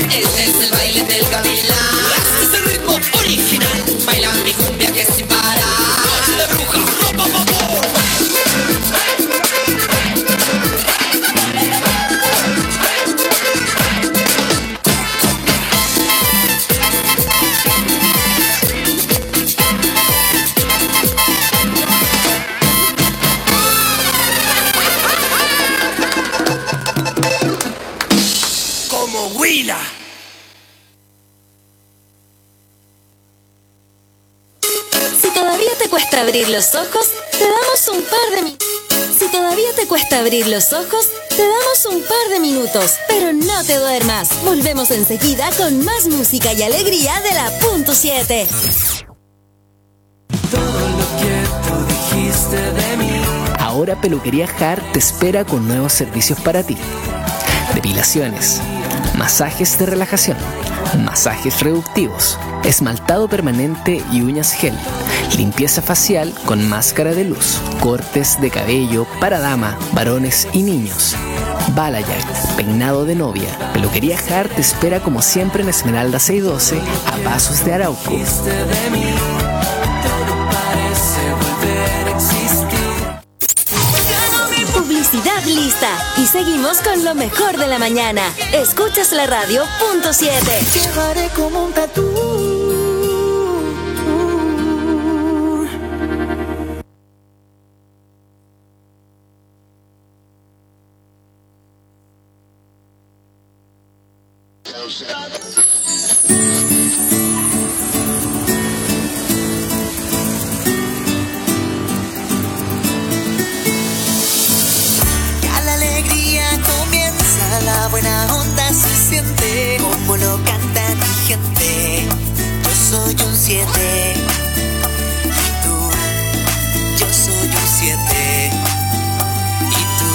Este es el baile del gavilán. Este es el ritmo original. Baila mi cumbia que sin parar. Noche de bruja, ropa vapor. Como Huila. Si todavía te cuesta abrir los ojos, te damos un par de minutos. Si todavía te cuesta abrir los ojos, te damos un par de minutos. Pero no te duermas. Volvemos enseguida con más música y alegría de la Punto 7. Todo lo que tú dijiste de mí. Ahora Peluquería Hart te espera con nuevos servicios para ti. Depilaciones, masajes de relajación, masajes reductivos, esmaltado permanente y uñas gel, limpieza facial con máscara de luz, cortes de cabello para dama, varones y niños, balayage, peinado de novia. Peluquería Hart te espera como siempre en Esmeralda 612 a Pasos de Arauco. De mí, todo parece volver a existir. Publicidad lista. Y seguimos con lo mejor de la mañana. Escuchas la radio Punto 7. Llevaré como un tatú. Ya la alegría comienza, la buena onda se siente, como lo canta mi gente. Yo soy un 7, y tú, yo soy un 7, y tú.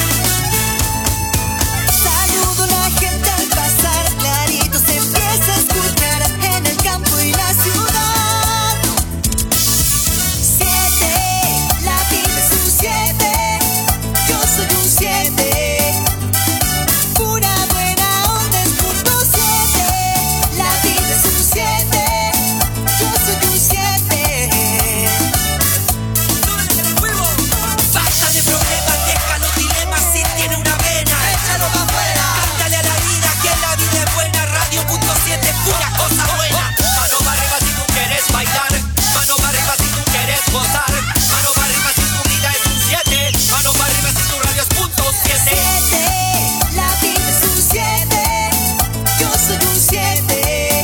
Saludo a la gente al pasar, clarito se empieza a escuchar en el campo y la ciudad. 7, la vida es un 7, yo soy un 7. Pura buena onda es punto 7, la vida es un 7, yo soy un 7. Basta de problemas, deja los dilemas. Si tiene una vena, échalo pa' afuera. Cántale a la vida que la vida es buena. Radio Punto 7, pura cosa buena. Mano para arriba si tú quieres bailar. Mano para arriba si tú quieres gozar. Mano para arriba si tu vida es un 7. Mano para arriba si tu radio es Punto 7. 7, la vida es un 7, yo soy un 7.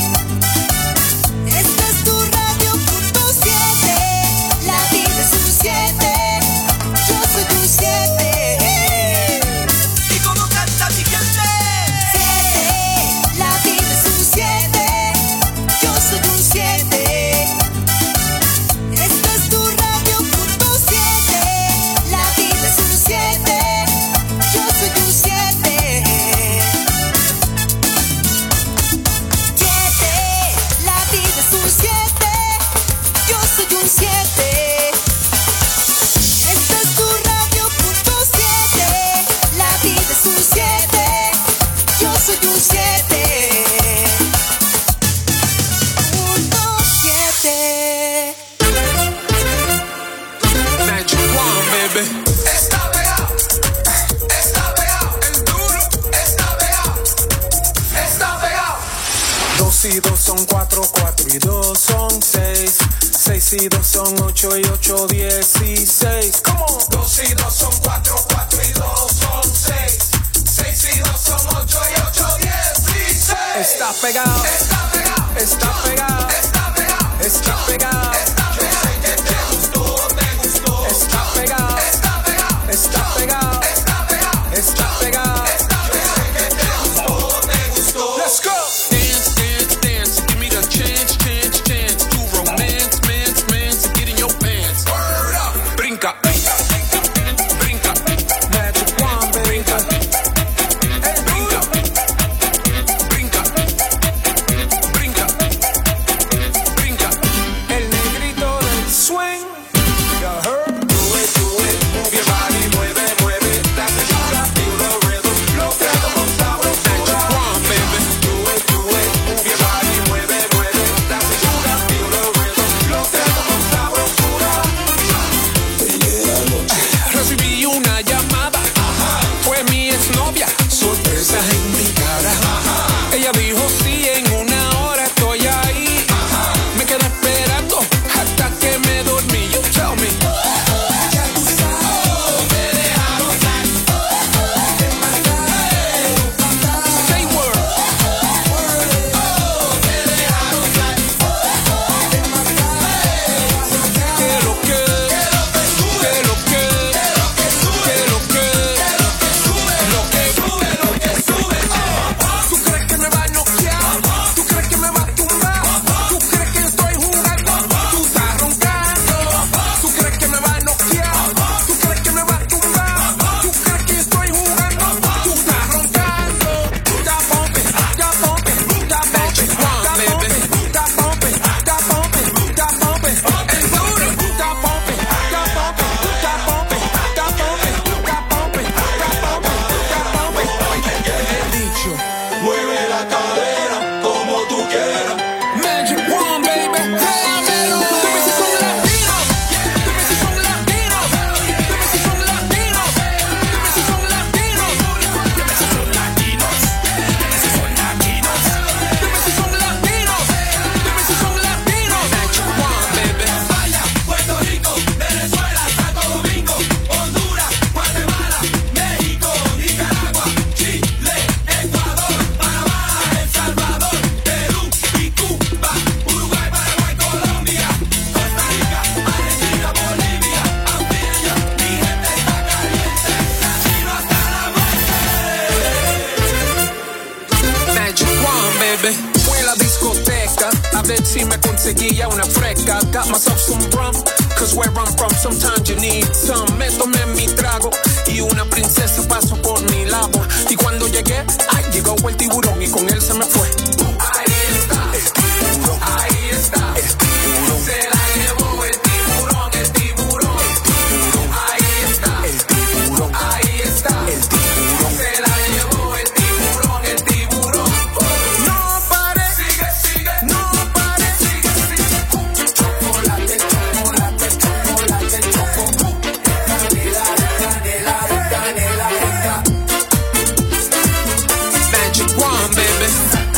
Esta es tu radio punto 7, la vida es un 7, yo soy un 7. ¿Y cómo canta mi gente? 7, la vida es un 7, yo soy un 7. Esta es tu radio punto 7, la vida es un 7, yo soy un 7. 7, la vida es un 7, yo soy un 7. Esta es tu radio punto 7, la vida es un 7, yo soy un 7. Punto 7. Magic Wand, baby. Está pegado. Está pegado. El duro. Está pegado. Está pegado. 2 y 2 son 4, 4 y 2 son 6. 6 y 2 son 8 y 8, 16. ¿Cómo? 2 y 2 son 4, 4 y 2 son 6. 6 y 2 son 8 y 8, 16. Está pegado. Está pegado. Está pegado. Está pegado. Está pegado. Yo sé que te gustó, me gustó. Está pegado. Está pegado. Está pegado. Está pegado. Está pegado. Yo sé que te gustó, me gustó. Let's go. Dance, dance, dance. Give me the chance, chance, chance to romance, mance, mance. Get in your pants. Word up. Brinca, brinca, brinca. Magic Wand, baby. Brinca. Hey, brinca. Brinca. Brinca. Brinca. El negrito baby. Fui a la discoteca a ver si me conseguía una fresca. Got myself some rum, cause where I'm from sometimes you need some. Me tomé mi trago y una princesa pasó por mi lado. Y cuando llegué, ay, llegó el tiburón y con él se me fue. Ahí está, el tiburón. Ahí está, el tiburón. Se la llevó el tiburón, el tiburón. El tiburón. Ahí está, el tiburón. Ahí está, el tiburón. Se la llevó el tiburón, el tiburón. No pare, sigue, sigue. No pare, sigue, sigue. Chocolate, chocolate, chocolate, chocolate. Canela, canela, canela, canela. Magic One, baby.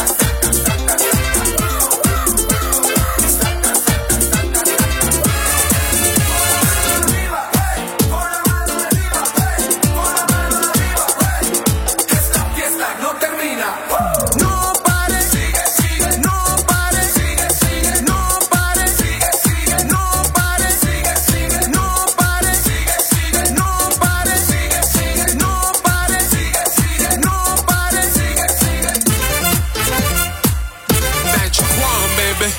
No termina. No pare, sigue, sigue. No pare, sigue, sigue. No pare, sigue, sigue. No pare, sigue, sigue. No pare, sigue, sigue. No pare, sigue, sigue. No pare, sigue, sigue. No pare, sigue, sigue. Magic One, baby.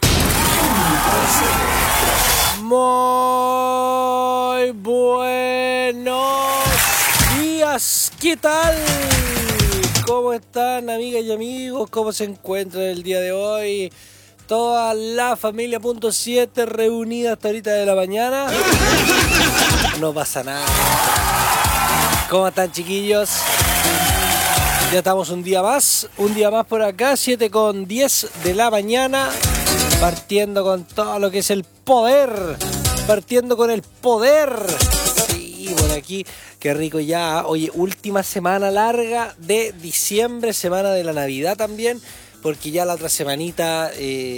Muy buenos días, ¿qué tal? ¿Cómo están, amigas y amigos? ¿Cómo se encuentran el día de hoy? Toda la familia .7 reunida hasta ahorita de la mañana. No pasa nada. ¿Cómo están, chiquillos? Ya estamos un día más por acá, 7:10 de la mañana, partiendo con todo lo que es el poder, partiendo con el poder. Sí, por aquí, qué rico ya. Oye, última semana larga de diciembre, semana de la Navidad también, porque ya la otra semanita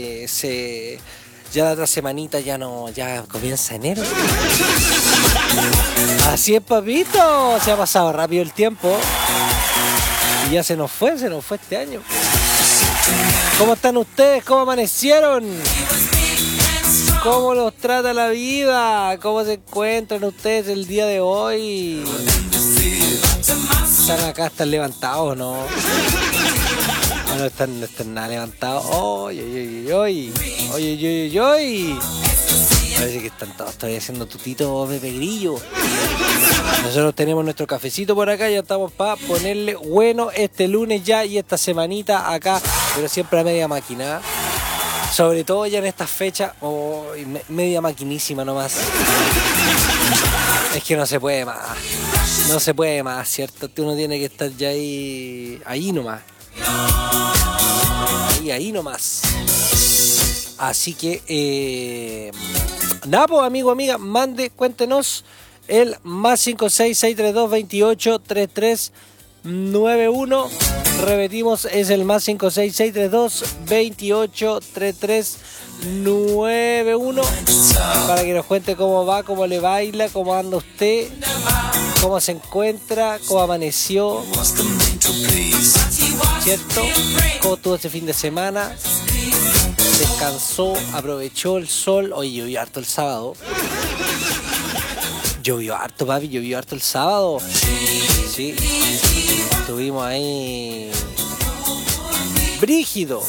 ya comienza enero. Así es, papito, se ha pasado rápido el tiempo. Y ya se nos fue este año. ¿Cómo están ustedes? ¿Cómo amanecieron? ¿Cómo los trata la vida? ¿Cómo se encuentran ustedes el día de hoy? ¿Están acá, están levantados, no? No están nada levantados. ¡Oy! Parece que están todos todavía haciendo tutito Pepe Grillo. Nosotros tenemos nuestro cafecito por acá, ya estamos para ponerle bueno este lunes ya y esta semanita acá, pero siempre a media máquina. Sobre todo ya en estas fechas, media maquinísima nomás. Es que no se puede más. No se puede más, ¿cierto? Uno tiene que estar ya ahí nomás. Ahí nomás. Así que, nada, pues, amigo, amiga, mande, cuéntenos el más 566-632-283391. Repetimos, es el más 566-32-283391. Para que nos cuente cómo va, cómo le baila, cómo anda usted, cómo se encuentra, cómo amaneció, ¿cierto? Cómo estuvo ese fin de semana. Descansó, aprovechó el sol. Oye, llovió harto el sábado. Llovió harto, papi, llovió harto el sábado. Sí. Estuvimos ahí. Brígido.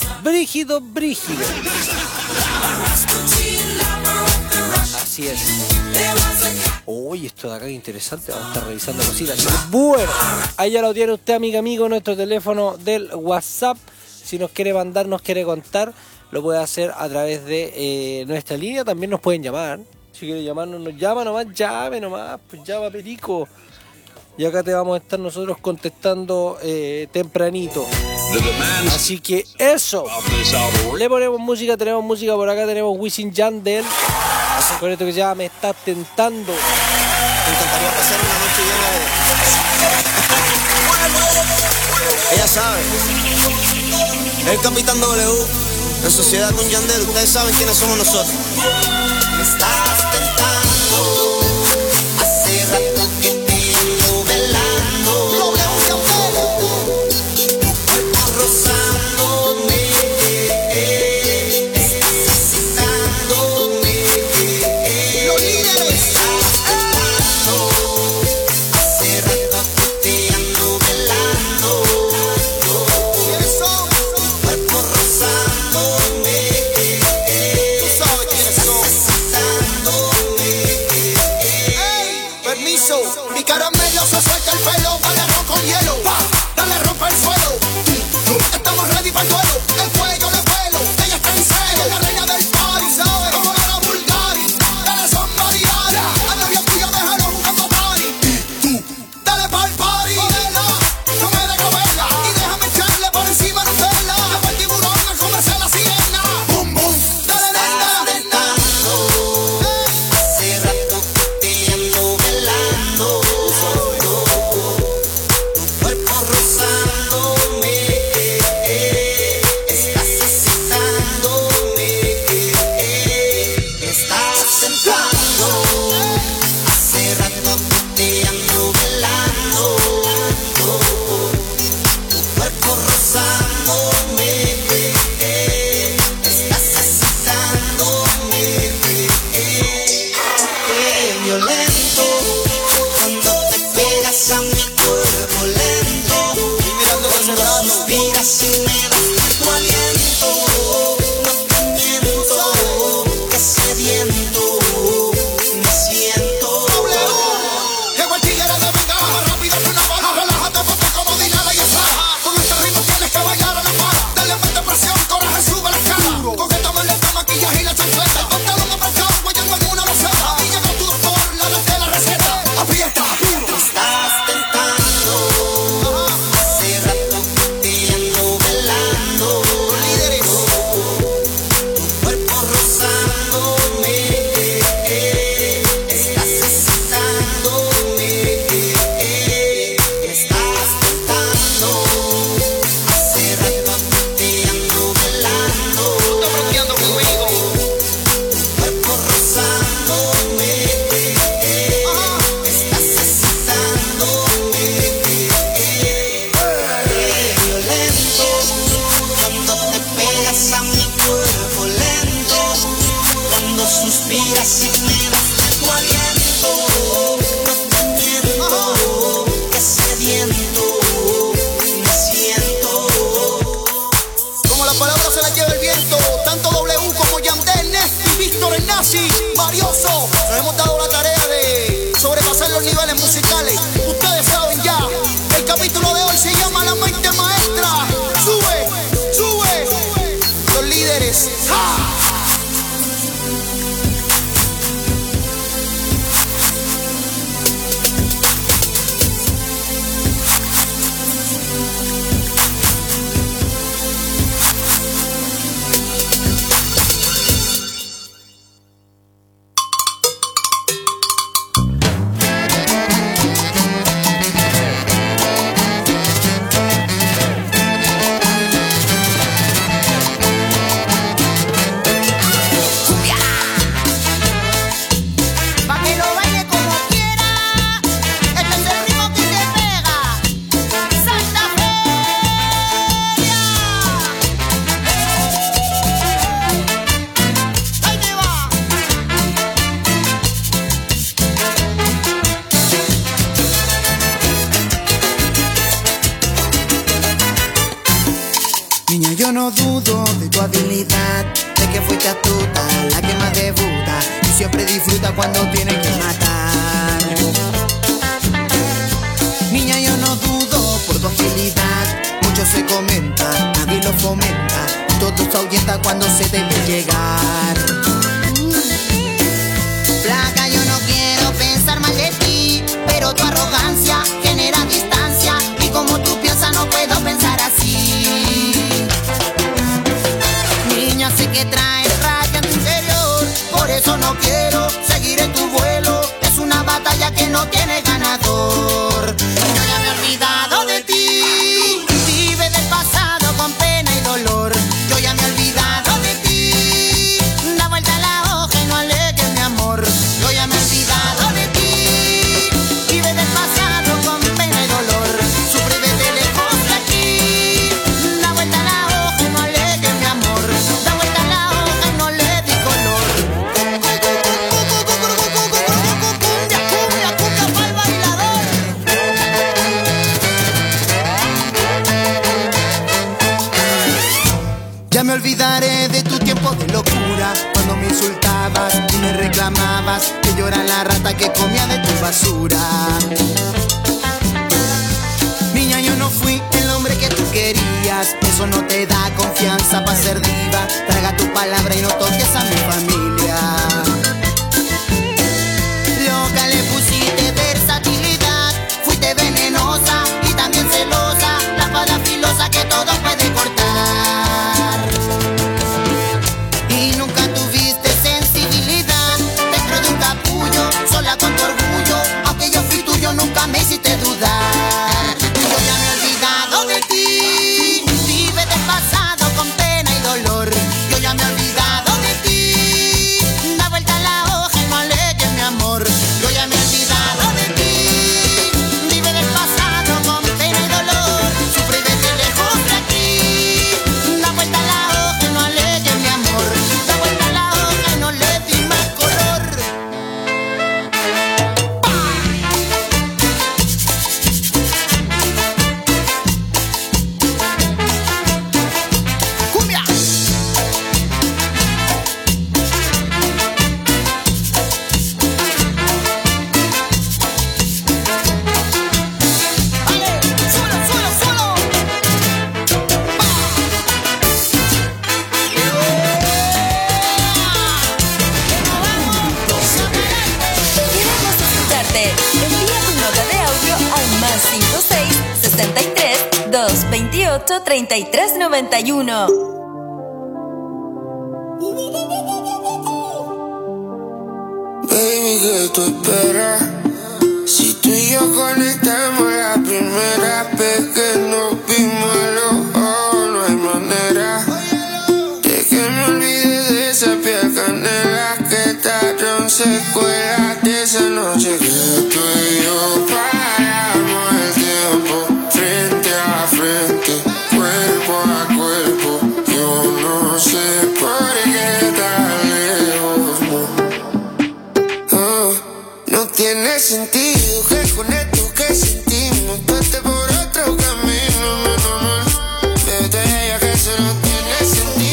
Así es. Oye, esto de acá es interesante. Vamos a estar revisando cositas. Bueno, ahí ya lo tiene usted, amigo, nuestro teléfono del WhatsApp. Si nos quiere mandar, nos quiere contar, lo puede hacer a través de nuestra línea. También nos pueden llamar. Si quiere llamarnos, nos llama nomás, llame nomás, pues llama, perico. Y acá te vamos a estar nosotros contestando tempranito. Así que eso. Le ponemos música, tenemos música por acá, tenemos Wisin Yandel. Con esto que ya me está tentando. Me encantaría pasar una noche llena de... Ella sabe. El Capitán W, en sociedad con Yandel, ustedes saben quiénes somos nosotros. Me estás tentando, hace rato que te ando velando. Rozándome, estás excitándome. Me estás tentando, hace rato que te ando velando. Cuerpo no se la lleve el viento. Tanto W como Yandel, Nesty, Víctor, el Nazi, Marioso. Nos hemos dado la tarea de sobrepasar los niveles musicales. Ustedes saben ya, el capítulo de hoy se llama La Mente Maestra. Sube, sube, los líderes. ¡Ja! Niña, yo no dudo de tu habilidad, de que fuiste astuta, la que más debuta y siempre disfruta cuando tiene que matar. Niña, yo no dudo por tu agilidad, mucho se comenta, nadie lo fomenta, todo se ahuyenta cuando se debe llegar. Flaca, yo no quiero pensar mal de ti, pero tu arrogancia genera distancia y como tú piensas no puedo pensar así. Niña, sé que traes rabia en tu interior, por eso no quiero seguir en tu vuelo. Es una batalla que no tiene ganador. Yo ya me he olvidado de ti, vive del pasado con pena y dolor. Yo ya me he olvidado de ti, da vuelta la hoja y no alegues mi amor. Yo ya me he olvidado de ti, vive del pasado con pena y dolor. Sufre desde lejos de aquí, da vuelta la hoja y no alegues mi amor. Da vuelta la hoja y no le di color. Cumbia, cumbia, cumbia pa'l bailador. Ya me olvidaré de tu tiempo de locura, cuando me insultabas y me reclamabas que yo era la rata que comía de tu basura. Niña, yo no fui el hombre que tú querías, eso no te da confianza para ser diva. Traga tu palabra y no toques a mi familia. Loca, le pusiste versatilidad, fuiste venenosa y también celosa, la espada filosa que todo puede cortar. Y nunca tuviste sensibilidad, dentro de un capullo, sola con tu orgullo, aunque yo fui tuyo nunca me hiciste dudar. Yo ya me he olvidado de ti, vive del pasado con pena y dolor. Yo ya me he olvidado de ti, da vuelta la hoja y no alegues mi amor. Yo ya me he olvidado de ti, vive del pasado con pena y dolor. Sufre desde lejos de aquí, da vuelta la hoja y no alegues mi amor. Da vuelta la hoja y no le di más color. ¡Cumbia! ¡Vale! ¡Suelo, suelo, suelo! Queremos escucharte. Envía tu nota de audio al más 56 63 228 33 91. Baby, ¿qué tú esperas? Si tú y yo conectamos la primera vez que nos vimos a los ojos, no hay manera de que me olvide de esa piel canela que tardaron secuelas de esa noche que tú y yo paramos el tiempo frente a frente, cuerpo a cuerpo. Yo no sé por qué tan lejos, no tiene sentido que con esto que sentimos pase por otro camino, no, no, no. Desde ella que eso no tiene sentido.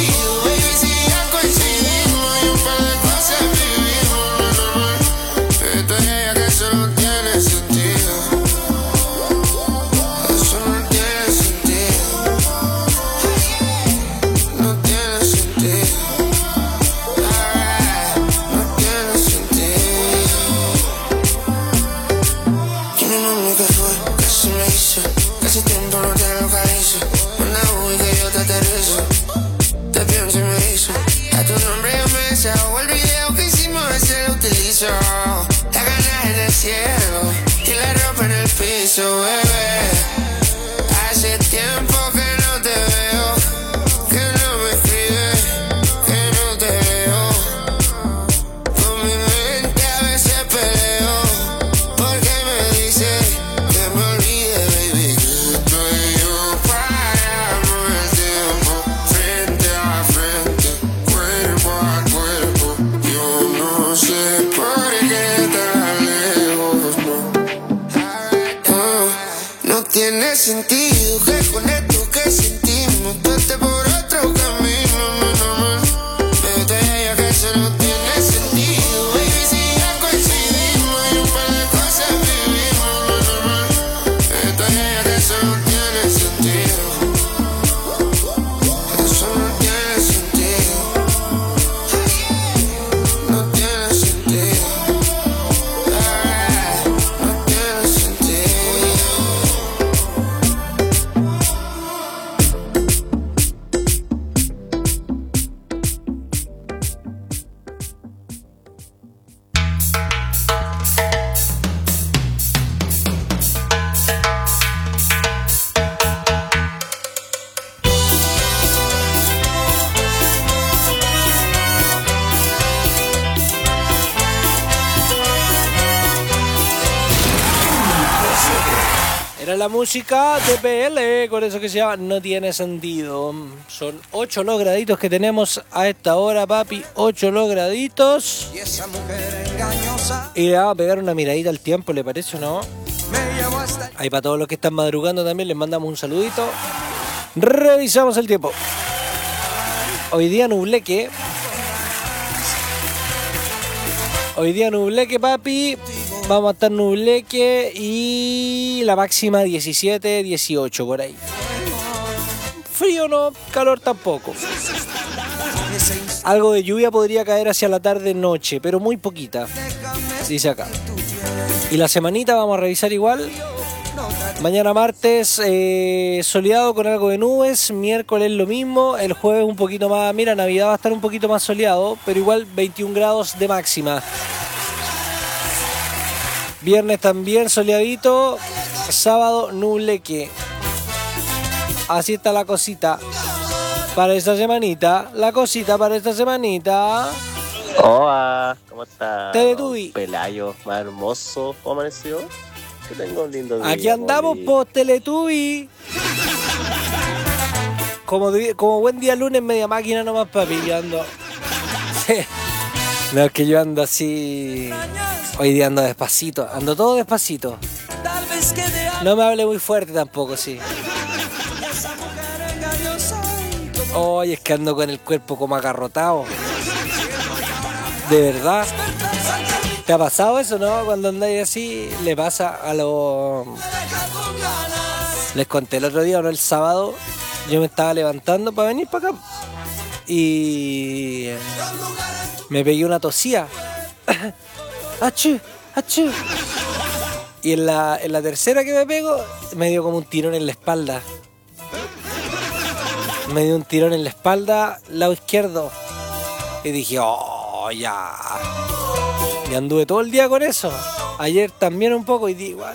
sentido que con esto que sentimos tú estés por otro camino, no, no, no. Pero ella que eso no tiene sentido, baby, si ya coincidimos y un par de cosas vivimos, no, no, no. Pero ella que eso no tiene sentido, eso no tiene sentido, no tiene sentido, no tiene sentido. Era la música de PL, con eso que se llama No Tiene Sentido. Son 8 los graditos que tenemos a esta hora, papi. 8 los graditos. Y esa mujer engañosa Y le vamos a pegar una miradita al tiempo, ¿le parece o no? me llevó hasta Ahí para todos los que están madrugando también les mandamos un saludito. Revisamos el tiempo. Hoy día nubleque. Hoy día nubleque, papi. Vamos a estar nubleque y la máxima 17, 18 por ahí. Frío no, calor tampoco. Algo de lluvia podría caer hacia la tarde-noche, pero muy poquita, dice acá. Y la semanita vamos a revisar igual. Mañana martes soleado con algo de nubes, miércoles lo mismo, el jueves un poquito más, mira, Navidad va a estar un poquito más soleado, pero igual 21 grados de máxima. Viernes también soleadito, sábado nubleque. Así está la cosita para esta semanita, la cosita para esta semanita. Hola, ¿cómo está? Teletubby. Pelayo, más hermoso, ¿cómo amaneció? Que tengo un lindo día. Aquí andamos, post Teletubby. Como buen día lunes, media máquina nomás, papi, yo ando. No, es que yo ando así. Hoy día ando despacito, ando todo despacito. tal vez quede No me hable muy fuerte tampoco, sí. esa mujer engañosa. Hoy es que ando con el cuerpo como agarrotado. De verdad. ¿Te ha pasado eso, no? Cuando andáis así, le pasa a los... Les conté el otro día, no, el sábado, yo me estaba levantando para venir para acá. Y... me pegué una tosía. ¡Achú! ¡Achú! Y en la tercera que me pego, me dio como un tirón en la espalda. Me dio un tirón en la espalda, lado izquierdo. Y dije, oh, ya. Y anduve todo el día con eso. Ayer también un poco y di igual.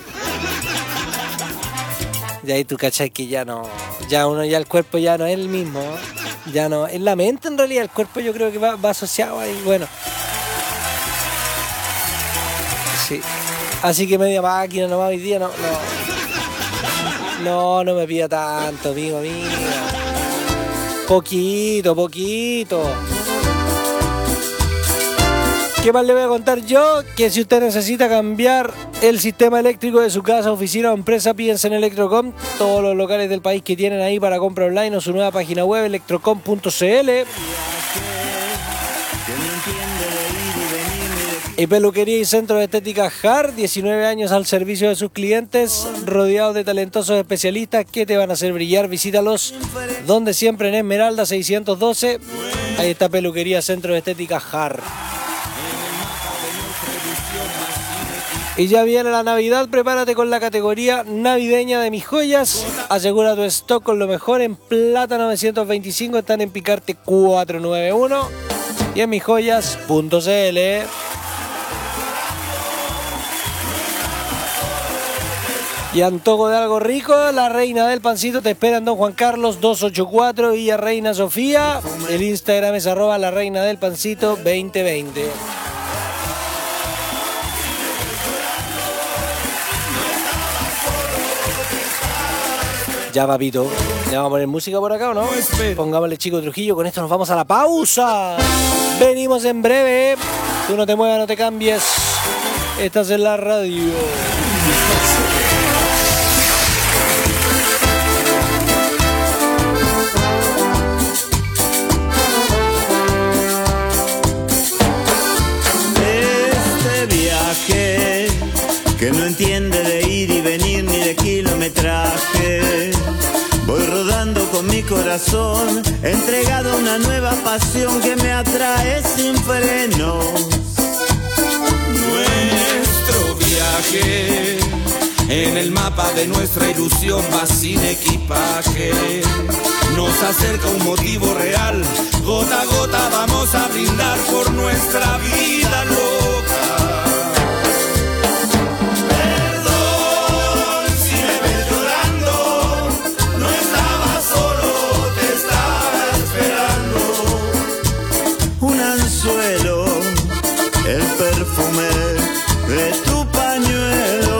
Y ahí tú cachai que ya no. Ya uno, ya el cuerpo ya no es el mismo. Ya no. En la mente en realidad el cuerpo yo creo que va asociado ahí. Bueno. Sí. Así que media máquina nomás hoy día no. No me pida tanto, amigo. Poquito. ¿Qué más le voy a contar yo? Que si usted necesita cambiar el sistema eléctrico de su casa, oficina o empresa, piensa en Electrocom. Todos los locales del país que tienen ahí para compra online o su nueva página web, electrocom.cl. Y peluquería y centro de estética JAR, 19 años al servicio de sus clientes, rodeados de talentosos especialistas que te van a hacer brillar. Visítalos donde siempre, en Esmeralda 612. Ahí está peluquería centro de estética JAR. Y ya viene la Navidad, prepárate con la categoría navideña de Mis Joyas. Asegura tu stock con lo mejor en plata 925, están en Picarte 491 y en misjoyas.cl. Y antojo de algo rico, la reina del pancito te espera en Don Juan Carlos 284 Villa Reina Sofía. El Instagram es @ la reina del pancito 2020. Ya, papito, ¿le vamos a poner música por acá o no? Pongámosle Chico Trujillo, con esto nos vamos a la pausa. Venimos en breve. Tú no te muevas, no te cambies. Estás en la radio. no entiende de ir y venir ni de kilometraje. Voy rodando con mi corazón, entregado a una nueva pasión que me atrae sin frenos. Nuestro viaje en el mapa de nuestra ilusión va sin equipaje. Nos acerca un motivo real, gota a gota vamos a brindar por nuestra vida loca. Perdón si me ves llorando, no estaba solo, te estaba esperando. Un anzuelo, el perfume de tu pañuelo.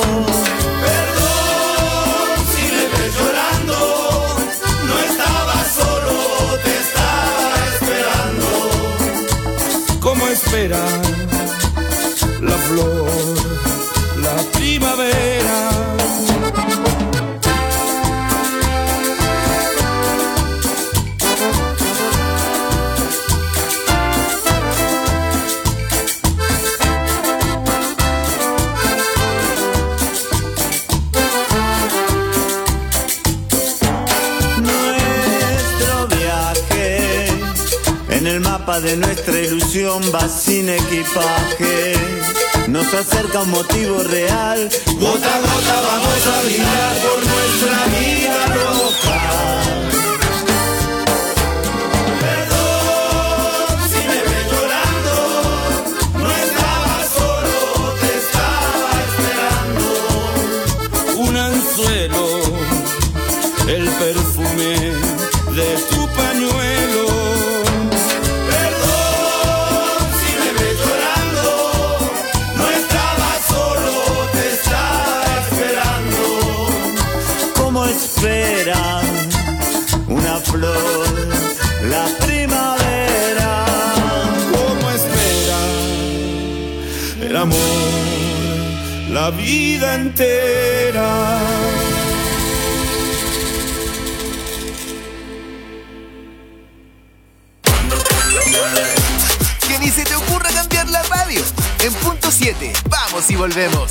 Perdón si me ves llorando, no estaba solo, te estaba esperando. ¿Cómo espera la flor, la primavera? De nuestra ilusión va sin equipaje, nos acerca un motivo real, gota a gota vamos a brindar por nuestra vida loca. Perdón si me ves llorando, no estaba solo, te estaba esperando. Un anzuelo, el perfume de tu pañuelo. Espera una flor, la primavera. Como espera el amor, la vida entera. Que ni se te ocurra cambiar la radio. En punto 7, vamos y volvemos.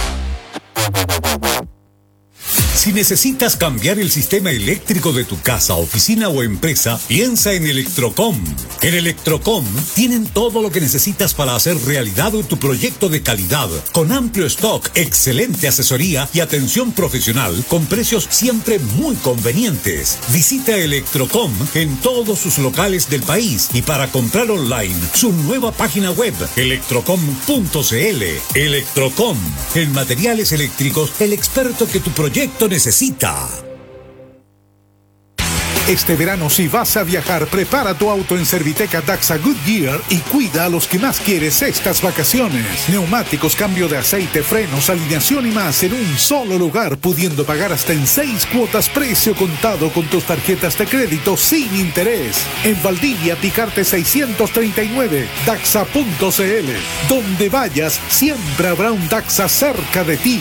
Si necesitas cambiar el sistema eléctrico de tu casa, oficina o empresa, piensa en Electrocom. En Electrocom tienen todo lo que necesitas para hacer realidad tu proyecto de calidad, con amplio stock, excelente asesoría y atención profesional, con precios siempre muy convenientes. Visita Electrocom en todos sus locales del país y para comprar online, su nueva página web, electrocom.cl. Electrocom, en materiales eléctricos, el experto que tu proyecto necesita. Este verano, si vas a viajar, prepara tu auto en Serviteca Daxa Goodyear y cuida a los que más quieres estas vacaciones. Neumáticos, cambio de aceite, frenos, alineación y más en un solo lugar, pudiendo pagar hasta en 6 cuotas precio contado con tus tarjetas de crédito sin interés. En Valdivia, Picarte 639, Daxa.cl. Donde vayas, siempre habrá un Daxa cerca de ti.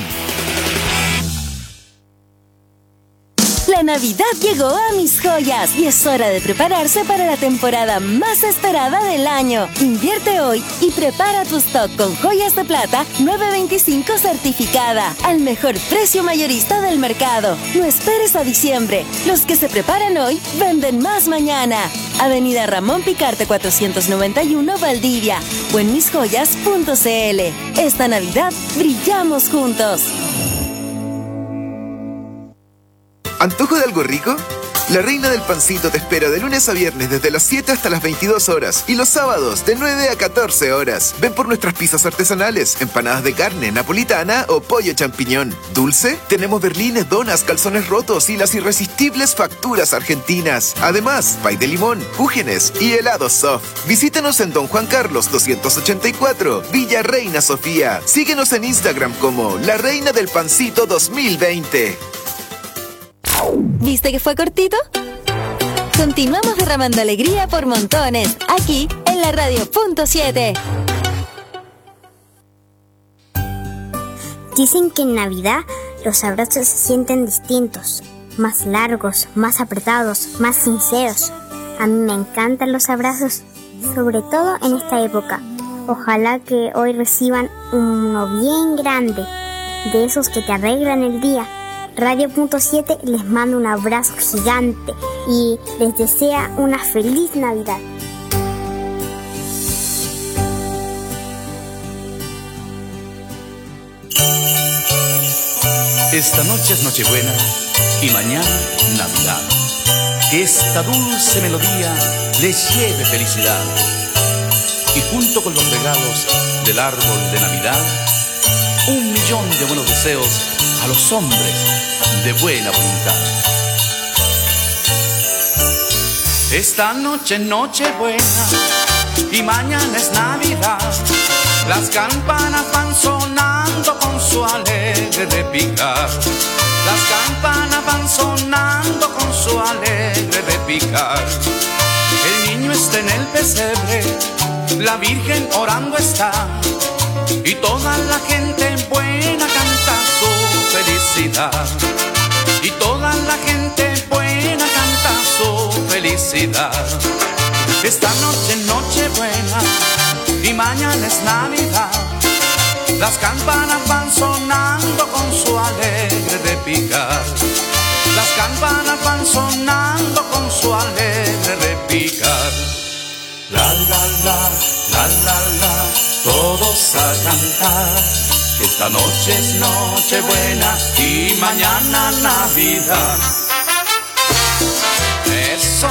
La Navidad llegó a Mis Joyas y es hora de prepararse para la temporada más esperada del año. Invierte hoy y prepara tu stock con joyas de plata 925 certificada al mejor precio mayorista del mercado. No esperes a diciembre. Los que se preparan hoy venden más mañana. Avenida Ramón Picarte 491 Valdivia o en misjoyas.cl. Esta Navidad brillamos juntos. ¿Antojo de algo rico? La Reina del Pancito te espera de lunes a viernes desde las 7 hasta las 22 horas y los sábados de 9 a 14 horas. Ven por nuestras pizzas artesanales, empanadas de carne, napolitana o pollo champiñón. ¿Dulce? Tenemos berlines, donas, calzones rotos y las irresistibles facturas argentinas. Además, pay de limón, cúgenes y helados soft. Visítanos en Don Juan Carlos 284, Villa Reina Sofía. Síguenos en Instagram como La Reina del Pancito 2020. ¿Viste que fue cortito? Continuamos derramando alegría por montones, aquí en la radio punto 7. Dicen que en Navidad los abrazos se sienten distintos, más largos, más apretados, más sinceros. A mí me encantan los abrazos, sobre todo en esta época. Ojalá que hoy reciban uno bien grande, de esos que te arreglan el día. Radio Punto 7 les manda un abrazo gigante y les desea una feliz Navidad. Esta noche es Nochebuena y mañana Navidad. Que esta dulce melodía les lleve felicidad. Y junto con los regalos del árbol de Navidad, 1.000.000 de buenos deseos a los hombres de buena voluntad. Esta noche es Nochebuena y mañana es Navidad. Las campanas van sonando con su alegre repicar. Las campanas van sonando con su alegre repicar. El niño está en el pesebre, la Virgen orando está, y toda la gente buena canta su felicidad. Y toda la gente buena canta su felicidad. Esta noche es Nochebuena y mañana es Navidad. Las campanas van sonando con su alegre repicar. Las campanas van sonando con su alegre repicar. La la la, la la la, todos a cantar. Esta noche es Nochebuena y mañana Navidad. Eso.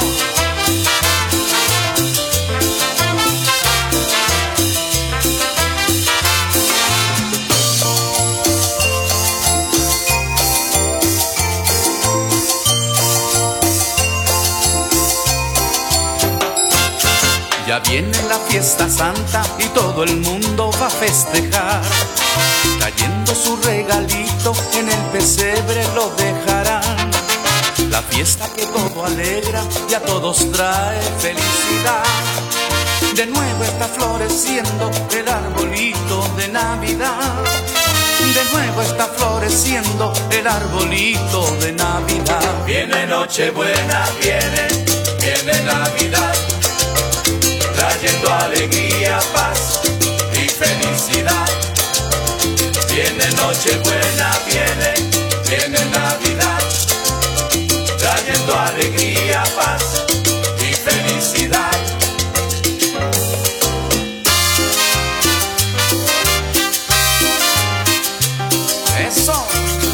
Ya viene la fiesta santa y todo el mundo va a festejar. Trayendo su regalito en el pesebre lo dejarán. La fiesta que todo alegra y a todos trae felicidad. De nuevo está floreciendo el arbolito de Navidad. De nuevo está floreciendo el arbolito de Navidad. Viene Nochebuena, viene Navidad, trayendo alegría, paz y felicidad. Viene Nochebuena, viene Navidad, trayendo alegría, paz y felicidad. Eso.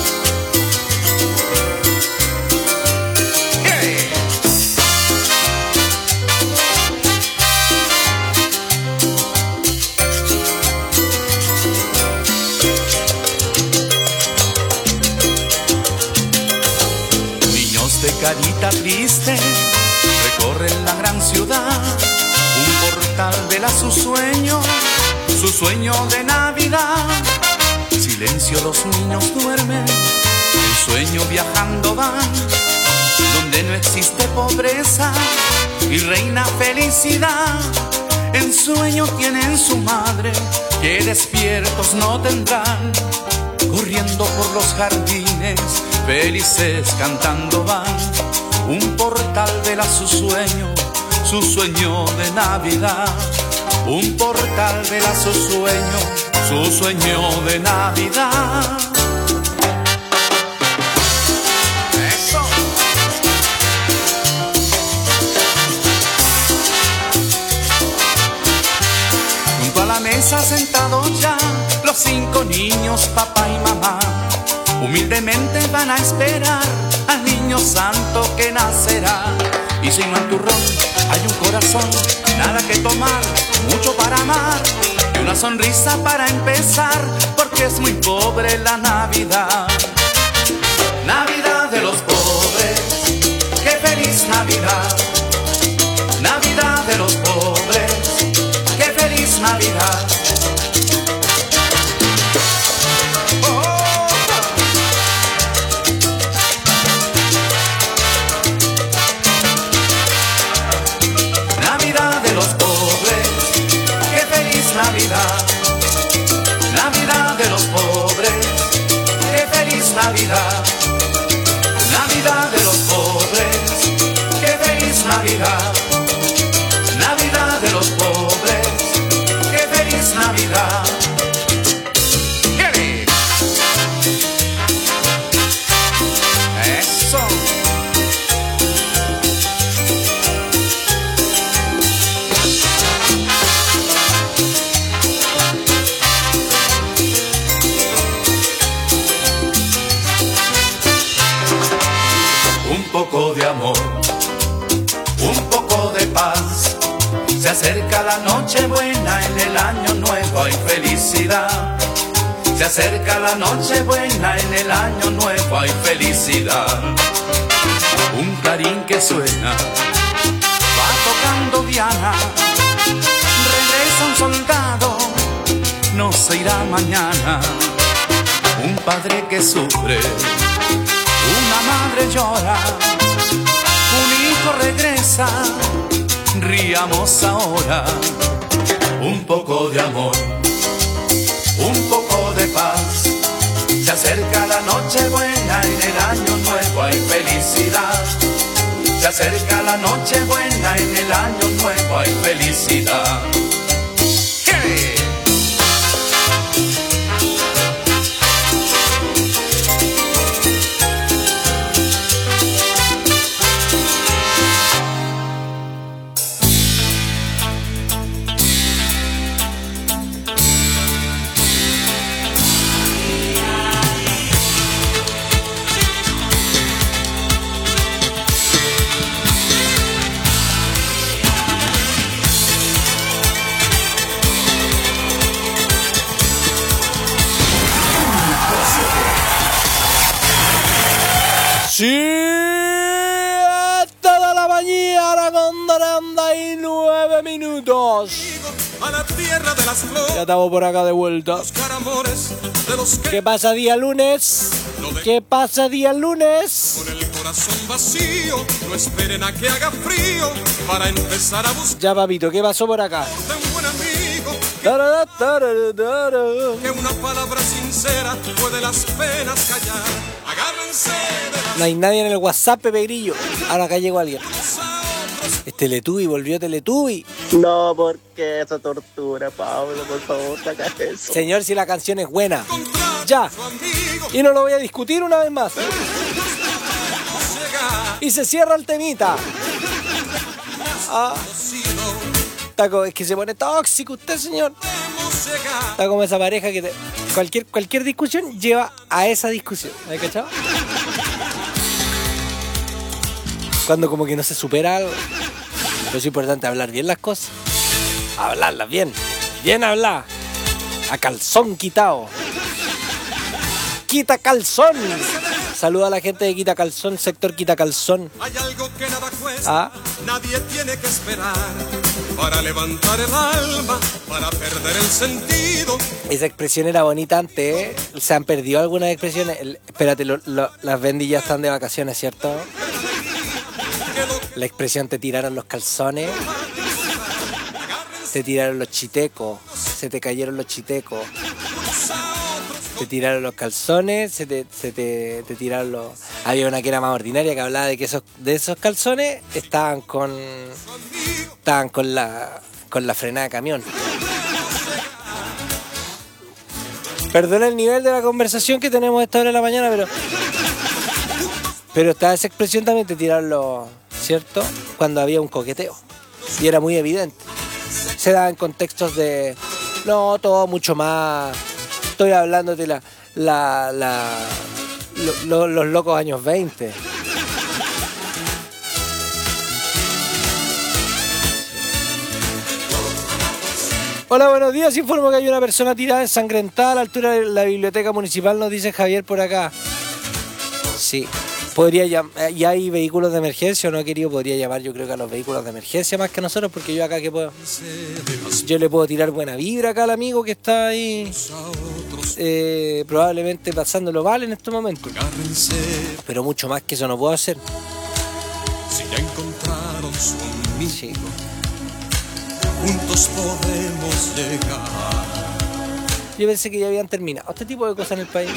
Carita triste recorren la gran ciudad. Un portal vela su sueño de Navidad. Silencio, los niños duermen, en sueño viajando van, donde no existe pobreza y reina felicidad. En sueño tienen su madre, que despiertos no tendrán. Corriendo por los jardines, felices cantando van. Un portal vela su sueño de Navidad. Un portal vela su sueño de Navidad. Eso. Junto a la mesa sentados ya los 5 niños, papá y mamá, humildemente van a esperar al niño santo que nacerá. Y si no hay turrón, hay un corazón, nada que tomar, mucho para amar, y una sonrisa para empezar, porque es muy pobre la Navidad. Navidad de los pobres, qué feliz Navidad. Navidad de los pobres, qué feliz Navidad. Navidad, Navidad de los pobres, qué feliz Navidad. Navidad de los pobres, qué feliz Se acerca la noche buena, en el año nuevo hay felicidad. Se acerca la noche buena, en el año nuevo hay felicidad. Un clarín que suena, va tocando Diana. Regresa un soldado, no se irá mañana. Un padre que sufre, una madre llora. Un hijo regresa, riamos ahora. Un poco de amor, un poco de paz. Se acerca la noche buena, en el año nuevo hay felicidad. Se acerca la noche buena, en el año nuevo hay felicidad. ¿Qué? Sí, toda la mañana con 39 minutos. A la tierra de las flores. Ya estamos por acá de vuelta. ¿Qué pasa día lunes? ¿Qué pasa día lunes? Con el corazón vacío, no esperen a que haga frío para empezar a buscar. Ya, papito, ¿qué pasó por acá? Un buen amigo. Que Que una palabra sincera puede las penas callar. Agárrense de no hay nadie en el WhatsApp, Pepe Grillo. Ahora acá llegó alguien. Es Teletubby, volvió Teletubby. No, porque esa tortura, Pablo, por favor, saca eso. Señor, si la canción es buena. Ya. Y no lo voy a discutir una vez más. Y se cierra el temita. Ah. Taco, es que se pone tóxico usted, señor. Está como esa pareja que cualquier discusión lleva a esa discusión. ¿Me has cachado? Cuando como que no se supera algo. Pero es importante hablar bien las cosas. Hablarlas bien. Bien hablar. A calzón quitado. Quita calzón. Saluda a la gente de Quita Calzón, sector Quita Calzón. Hay algo que nada cuesta, nadie tiene que esperar. Para levantar el alma, para perder el sentido. Esa expresión era bonita antes, ¿eh? Se han perdido algunas expresiones. Espérate, las Bendy ya están de vacaciones, ¿cierto? La expresión te tiraron los calzones. Te tiraron los chitecos. Se te cayeron los chitecos. Te tiraron los calzones. Se te tiraron los... Había una que era más ordinaria que hablaba de que esos calzones estaban con la frenada de camión. Perdona el nivel de la conversación que tenemos a esta hora de la mañana, pero está esa expresión también, te tiraron los... ¿Cierto? Cuando había un coqueteo. Y era muy evidente. Se daba en contextos de... No, todo mucho más... Estoy hablando de los locos años 20. Hola, buenos días. Informo que hay una persona tirada ensangrentada a la altura de la biblioteca municipal, nos dice Javier por acá. Sí. Podría llamar, ya hay vehículos de emergencia o no, querido, podría llamar yo creo que a los vehículos de emergencia más que a nosotros, porque yo acá que puedo, yo le puedo tirar buena vibra acá al amigo que está ahí probablemente pasándolo mal en estos momentos, pero mucho más que eso no puedo hacer. Si ya encontraron su amigo, juntos podemos llegar. Yo pensé que ya habían terminado este tipo de cosas en el país.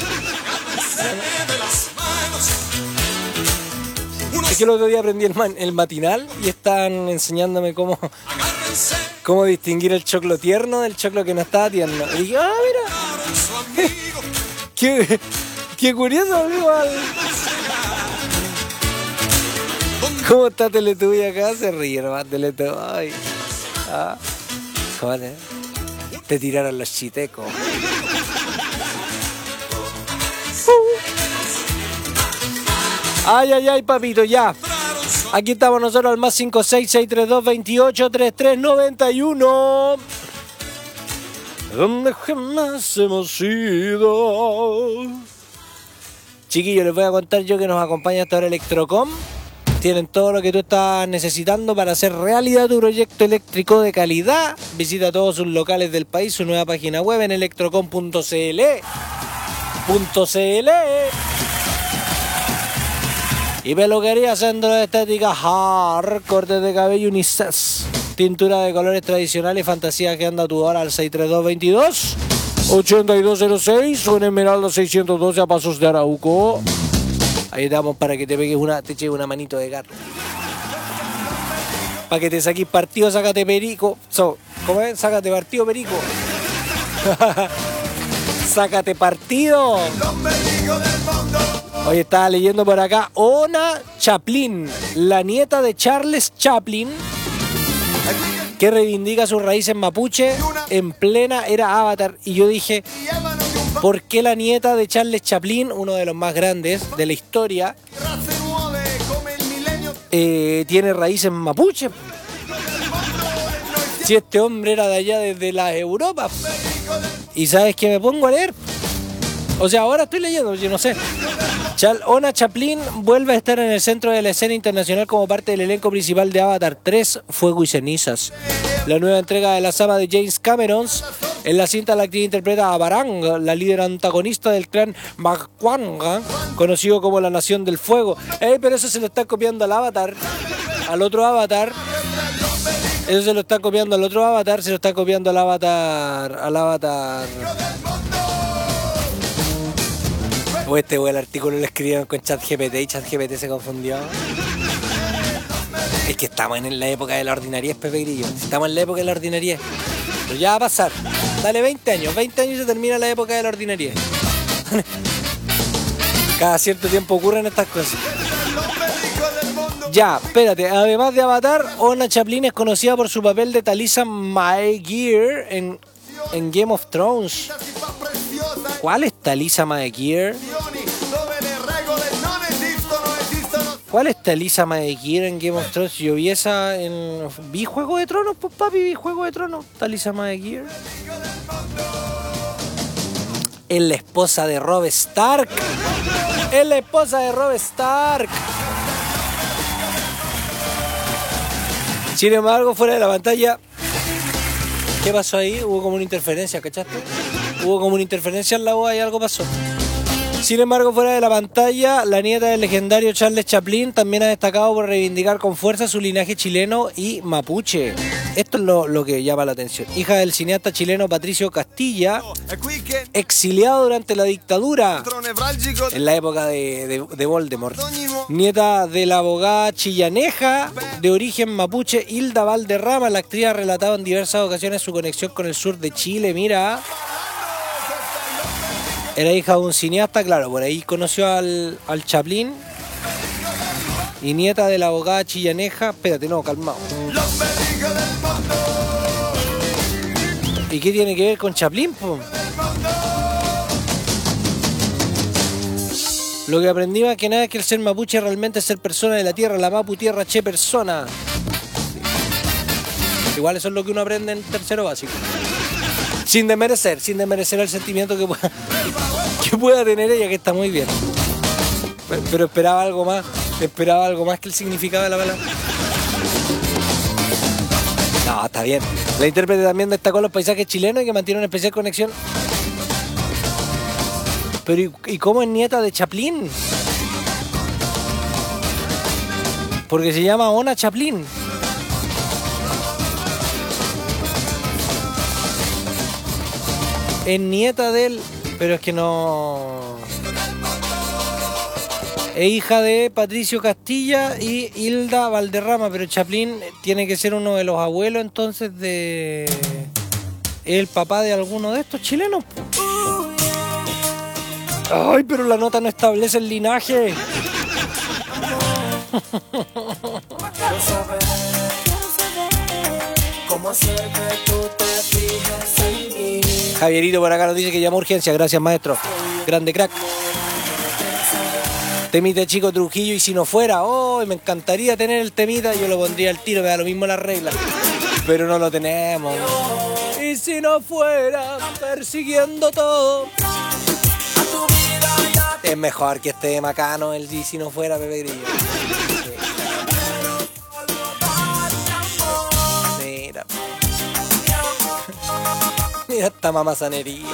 Es que el otro día aprendí el matinal y están enseñándome cómo distinguir el choclo tierno del choclo que no estaba tierno. Y dije, mira, qué curioso, amigo. ¿Cómo está Teletubby acá? Se ríe nomás Teletubby. Ay. ¿Cómo te tiraron los chitecos? Ay, papito, ya. Aquí estamos nosotros al más 56632283391. Donde jamás hemos ido. Chiquillos, les voy a contar yo que nos acompaña hasta ahora Electrocom. Tienen todo lo que tú estás necesitando para hacer realidad tu proyecto eléctrico de calidad. Visita todos sus locales del país, su nueva página web en electrocom.cl. Y peluquería, centro de estética hard, cortes de cabello unisex, tintura de colores tradicionales y fantasía que anda a tu hora al 63222-8206 o en Esmeralda 612 a Pasos de Arauco. Ahí estamos para que te pegues te eches una manito de gato. Para que te saques partido, sácate perico. ¿Cómo es? Sácate partido, perico. Sácate partido. Hoy estaba leyendo por acá Ona Chaplin, la nieta de Charles Chaplin, que reivindica sus raíces mapuche en plena era Avatar. Y yo dije, ¿por qué la nieta de Charles Chaplin, uno de los más grandes de la historia, tiene raíces mapuche? Si este hombre era de allá desde la Europa. ¿Y sabes qué me pongo a leer? O sea, ahora estoy leyendo, yo no sé. Ona Chaplin vuelve a estar en el centro de la escena internacional como parte del elenco principal de Avatar 3, Fuego y Cenizas. La nueva entrega de la saga de James Cameron. En la cinta la actriz interpreta a Barang, la líder antagonista del clan Makwanga, conocido como la Nación del Fuego. Pero eso se lo está copiando al Avatar, al otro Avatar. Eso se lo está copiando al otro Avatar, se lo está copiando al Avatar. O el artículo lo escribieron con ChatGPT y ChatGPT se confundió. Es que estamos en la época de la ordinariez, Pepe Grillo. Estamos en la época de la ordinariez. Pero ya va a pasar. Dale 20 años y se termina la época de la ordinariez. Cada cierto tiempo ocurren estas cosas. Ya, espérate. Además de Avatar, Ona Chaplin es conocida por su papel de Talisa Maegir en Game of Thrones. ¿Cuál es Talisa Maegir? ¿Cuál es Talisa Maegir en Game of Thrones? Yo vi esa en... ¿Vi Juego de Tronos? Pues papi, vi Juego de Tronos. Talisa Maegir. Es la esposa de Robb Stark. Es la esposa de Robb Stark. Sin embargo, fuera de la pantalla... ¿Qué pasó ahí? Hubo como una interferencia, ¿cachaste? Hubo como una interferencia en la voz y algo pasó. Sin embargo, fuera de la pantalla, la nieta del legendario Charles Chaplin también ha destacado por reivindicar con fuerza su linaje chileno y mapuche. Esto es lo que llama la atención. Hija del cineasta chileno Patricio Castilla, exiliado durante la dictadura, en la época de Voldemort. Nieta de la abogada chillaneja de origen mapuche Hilda Valderrama, la actriz ha relatado en diversas ocasiones su conexión con el sur de Chile. Mira... Era hija de un cineasta, claro, por ahí conoció al Chaplin. Y nieta de la abogada chillaneja. Espérate, no, calmado. ¿Y qué tiene que ver con Chaplin, po? Lo que aprendí más que nada es que el ser mapuche realmente es ser persona de la tierra. La mapu tierra, che persona. Igual eso es lo que uno aprende en tercero básico. Sin desmerecer el sentimiento que pueda tener ella, que está muy bien. Pero esperaba algo más que el significado de la palabra. No, está bien. La intérprete también destacó los paisajes chilenos y que mantiene una especial conexión. Pero ¿y cómo es nieta de Chaplin? Porque se llama Ona Chaplin. Es nieta de él, pero es que no... Es hija de Patricio Castilla y Hilda Valderrama, pero Chaplin tiene que ser uno de los abuelos entonces de... el papá de alguno de estos chilenos. Ay, pero la nota no establece el linaje. Javierito por acá nos dice que llama urgencia. Gracias, maestro. Grande crack. Temita Chico Trujillo, y si no fuera, oh, me encantaría tener el temita, yo lo pondría al tiro, me da lo mismo las reglas. Pero no lo tenemos. Y si no fuera, persiguiendo todo. Es mejor que esté Macano el y si no fuera Pepe Grillo. Sí. Mira. Mira esta mamazanería.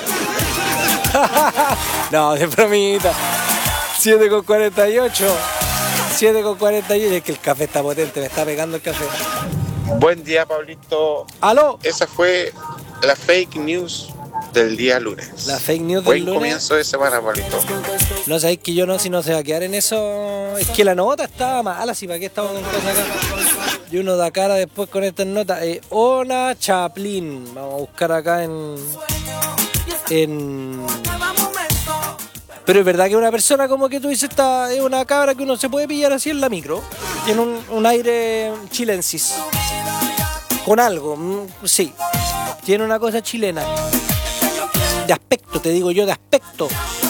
No, de bromita. 7:48. 7:48. Es que el café está potente, me está pegando el café. Buen día, Pablito. ¿Aló? Esa fue la fake news del día lunes. La fake news del Buen lunes. comienzo de semana, Pablito. No sabéis que yo no, si no se va a quedar en eso. Es que la nota estaba mala, si para qué estamos con cosas acá. Y uno da cara después con estas notas. Ona Chaplin. Vamos a buscar acá en. Pero es verdad que una persona como que tú dices, es una cabra que uno se puede pillar así en la micro. Tiene un aire chilensis. Con algo, sí. Tiene una cosa chilena. De aspecto, te digo yo, de aspecto.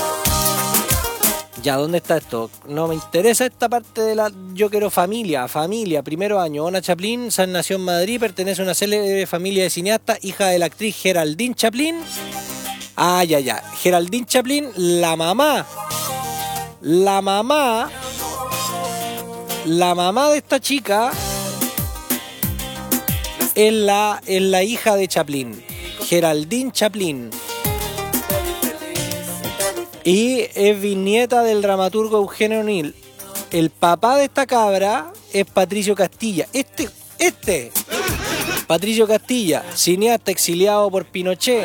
Ya, ¿dónde está esto? No me interesa esta parte de la... Yo quiero familia, primero año. Ona Chaplin nació en Madrid, pertenece a una célebre familia de cineastas, hija de la actriz Geraldine Chaplin. Ah, ya. Geraldine Chaplin, la mamá de esta chica es la hija de Chaplin, Geraldine Chaplin. Y es bisnieta del dramaturgo Eugenio O'Neill. El papá de esta cabra es Patricio Castilla. Patricio Castilla, cineasta exiliado por Pinochet.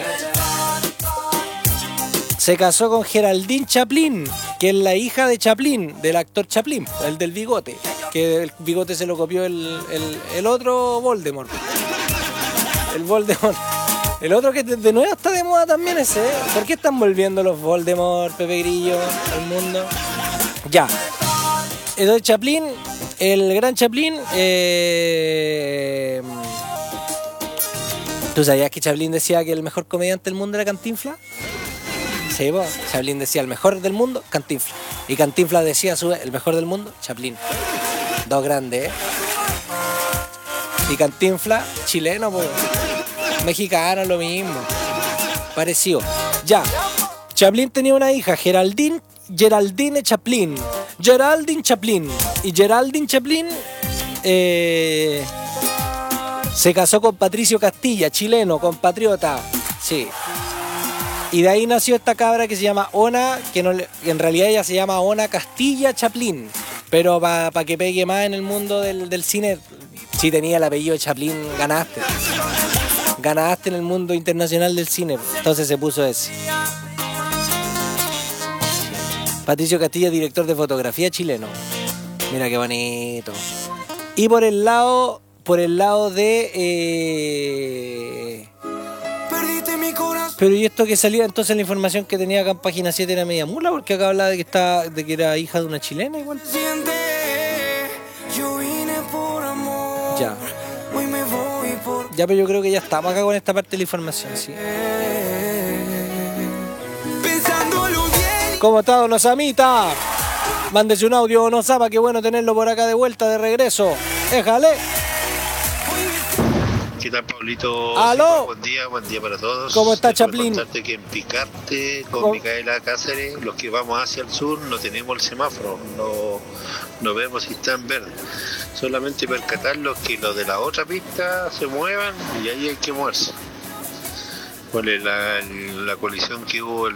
Se casó con Geraldine Chaplin, que es la hija de Chaplin, del actor Chaplin, el del bigote. Que el bigote se lo copió el otro Voldemort. El Voldemort. El otro que de nuevo está de moda también ese. ¿Por qué están volviendo los Voldemort, Pepe Grillo, al mundo? Ya. Entonces Chaplin, el gran Chaplin... ¿Tú sabías que Chaplin decía que el mejor comediante del mundo era Cantinflas? Sí, vos. Chaplin decía el mejor del mundo, Cantinflas. Y Cantinflas decía a su vez el mejor del mundo, Chaplin. Dos grandes, ¿eh? Y Cantinflas, chileno, pues. Mexicano, lo mismo. Parecido. Ya. Chaplin tenía una hija, Geraldine Chaplin. Geraldine Chaplin. Y Geraldine Chaplin se casó con Patricio Castilla, chileno, compatriota. Sí. Y de ahí nació esta cabra que se llama Ona, que en realidad ella se llama Ona Castilla Chaplin. Pero para que pegue más en el mundo del cine, si tenía el apellido de Chaplin, ganaste. Ganaste en el mundo internacional del cine. Entonces se puso ese. Patricio Castilla, director de fotografía chileno. Mira qué bonito. Y por el lado de... Pero y esto que salía, entonces la información que tenía acá en página 7 era media mula, porque acá hablaba de que era hija de una chilena igual. Ya. Ya, pero yo creo que ya estamos acá con esta parte de la información, sí. ¿Cómo está, don Osamita? Mándese un audio, Don Osama, qué bueno tenerlo por acá de vuelta, de regreso. Déjale. ¿Qué tal, Pablito? ¿Aló? Buen día para todos. ¿Cómo está, Chaplin? Contarte que en Picarte, con Micaela Cáceres, los que vamos hacia el sur no tenemos el semáforo, no vemos si está en verde. Solamente percatarlos que los de la otra pista se muevan y ahí hay que moverse. Por la colisión que hubo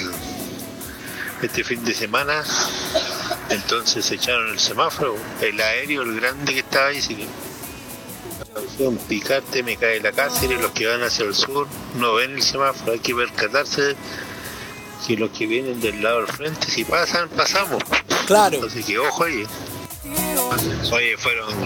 este fin de semana, entonces echaron el semáforo, el aéreo, el grande que estaba ahí, sí que... Picarte, Micaela Cáceres, los que van hacia el sur no ven el semáforo, hay que percatarse que los que vienen del lado del frente, si pasan, pasamos. Claro. Así que ojo ahí. Oye, fueron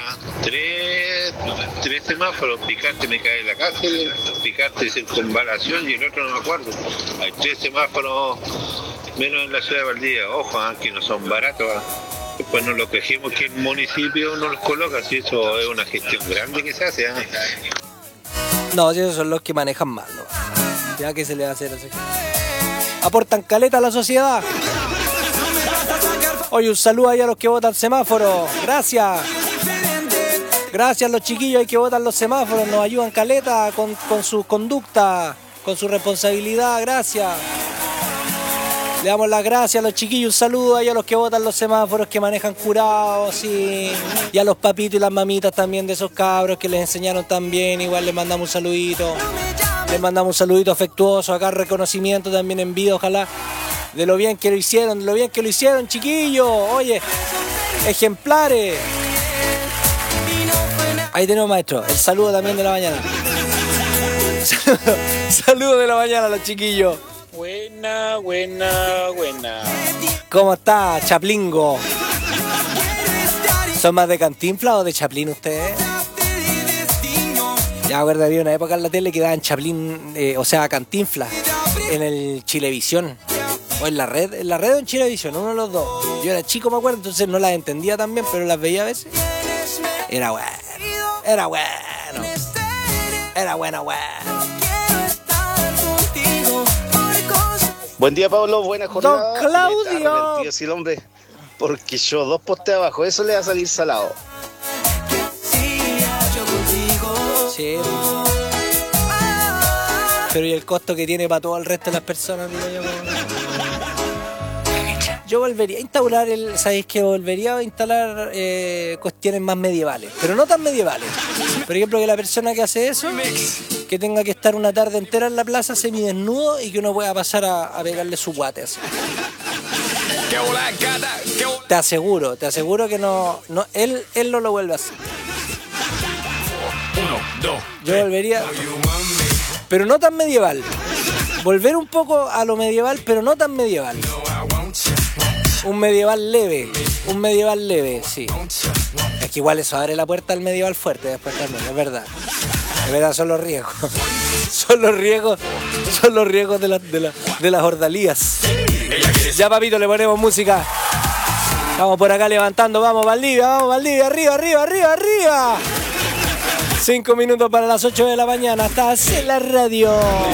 tres semáforos, Picarte, Micaela Cáceres, Picarte, Circunvalación y el otro no me acuerdo. Hay 3 semáforos menos en la ciudad de Valdivia, ojo, que no son baratos. Después nos lo quejemos que el municipio no los coloca, si eso es una gestión grande que se hace. No, si esos son los que manejan mal, ¿no? Ya que se le va a hacer así. Aportan caleta a la sociedad. Oye, un saludo ahí a los que votan semáforo. Gracias. Gracias los chiquillos, hay que votar los semáforos. Nos ayudan caleta con su conducta, con su responsabilidad. Gracias. Le damos las gracias a los chiquillos. Un saludo ahí a los que votan los semáforos, que manejan curados y a los papitos y las mamitas también de esos cabros que les enseñaron tan bien. Igual les mandamos un saludito. Les mandamos un saludito afectuoso. Acá reconocimiento también en vida, ojalá. De lo bien que lo hicieron, chiquillos. Oye, ejemplares. Ahí tenemos, maestro, el saludo también de la mañana. Saludo de la mañana a los chiquillos. Buena. ¿Cómo está, Chaplingo? ¿Son más de Cantinflas o de Chaplin ustedes? Ya me acuerdo, había una época en la tele que daban Chaplin, Cantinflas, en el Chilevisión. O en la red o en Chilevisión, uno de los dos. Yo era chico, me acuerdo, entonces no las entendía tan bien, pero las veía a veces. Era bueno. Buen día, Pablo, buena jornada. Don Claudio. Sí, el hombre, porque yo 2 postes abajo, eso le va a salir salado. Sí. Pero ¿y el costo que tiene para todo el resto de las personas? Yo volvería a instaurar ¿sabéis qué? Volvería a instalar cuestiones más medievales, pero no tan medievales. Por ejemplo, que la persona que hace eso, que tenga que estar una tarde entera en la plaza semidesnudo y que uno pueda pasar a pegarle su guate así. Te aseguro que no él no lo vuelve a hacer. Yo volvería, pero no tan medieval. Volver un poco a lo medieval, pero no tan medieval. Un medieval leve, sí. Es que igual eso abre la puerta al medieval fuerte después también, es verdad. Es verdad, son los riesgos. Son los riesgos de las ordalías. Ya, papito, le ponemos música. Vamos por acá levantando, vamos Valdivia, arriba. 5 minutos para las 8 de la mañana, estás en la radio.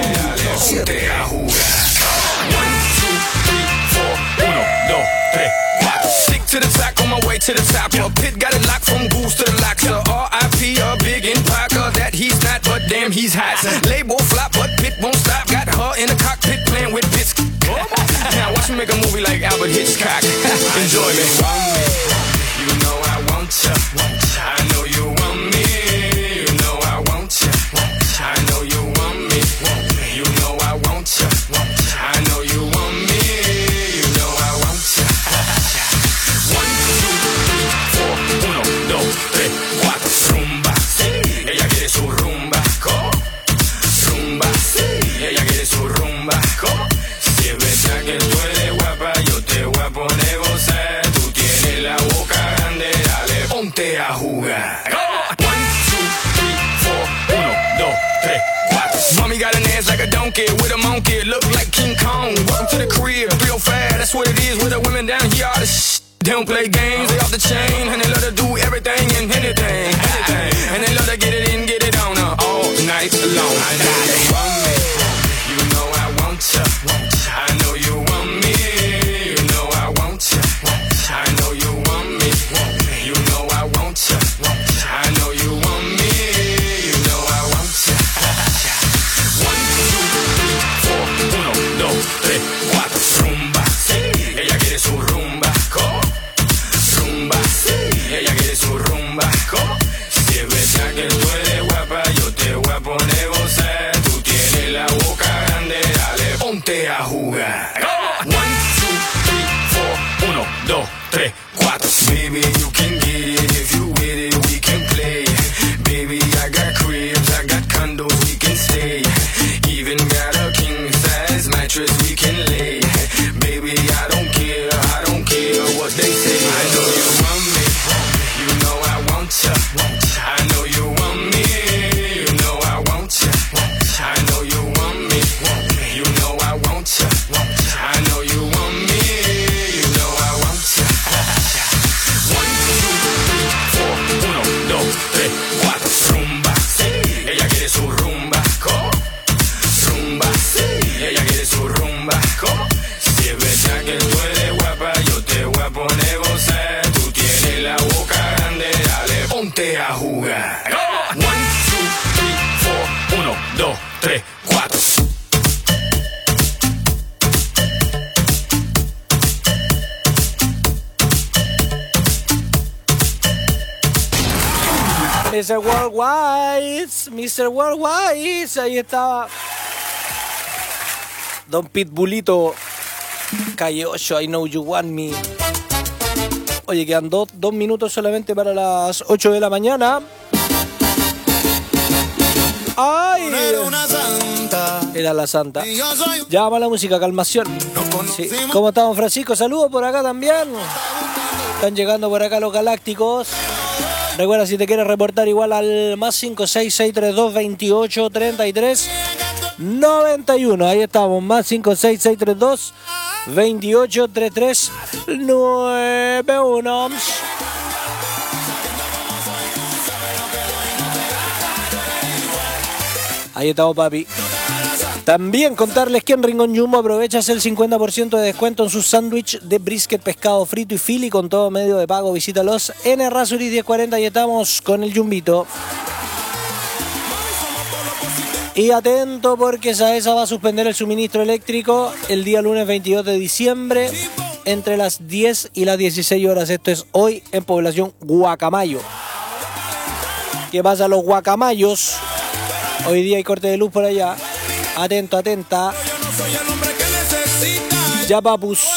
To the top, on my way to the top. Pit got it locked from goose to the lock. So R.I.P. a big in Parker that he's not, but damn he's hot. Label flop, but Pit won't stop. Got her in the cockpit playing with bits. Now watch me make a movie like Albert Hitchcock. Enjoy me. You know I want you. I know you want me. You know I want you. I know you want me. You know I want you. I know you want me. You know I want you. 1, 2, 3, 4, 1, 2, 3, 4. Rumba, ella quiere su rumba. Rumba, ella quiere su rumba. Si es verdad que tú eres guapa, yo te voy a poner gozar. Tú tienes la boca grande, dale, ponte a jugar. 1, 2, 3, 4, 1, 2, 3, 4. Mommy got an ass like a donkey with a monkey, look like King Kong. Welcome to the crib, real fast, that's what it is with the women down here. All the shit. They don't play games, they off the chain, and they love to do everything and anything. And they love to get it in, get it on all night long. I know you want me, you know I want you. I know you want me, you know I want you. I know you want me, you know I want you. I know you want me, you know I want you. 1, 2, 3, 4, 1, 2, 3, 4. Rumba, ella quiere su rumba. Ella quiere su rumba. Si es verdad que tú eres guapa, yo te voy a poner gozar. Tú Mr. Worldwide, Mr. Worldwide, ahí estaba Don Pitbullito, Calle 8, I Know You Want Me. Oye, quedan 2 minutos solamente para las 8 de la mañana. ¡Ay! Era la santa. Llama la música, calmación. Sí. ¿Cómo estamos, Francisco? Saludos por acá también. Están llegando por acá los galácticos. Recuerda, si te quieres reportar, igual al más 56632 28 33 91. Ahí estamos, más 56632 28 33 91. Ahí estamos, papi. También contarles que en Rincón Jumbo aprovechas el 50% de descuento en sus sándwich de brisket, pescado frito y fili con todo medio de pago. Visítalos en Errázuriz 1040 y estamos con el Jumbito. Y atento porque Saesa va a suspender el suministro eléctrico el día lunes 22 de diciembre entre las 10 y las 16 horas. Esto es hoy en población Guacamayo. ¿Qué pasa, los guacamayos? Hoy día hay corte de luz por allá. Atento, atenta. Ya, papus.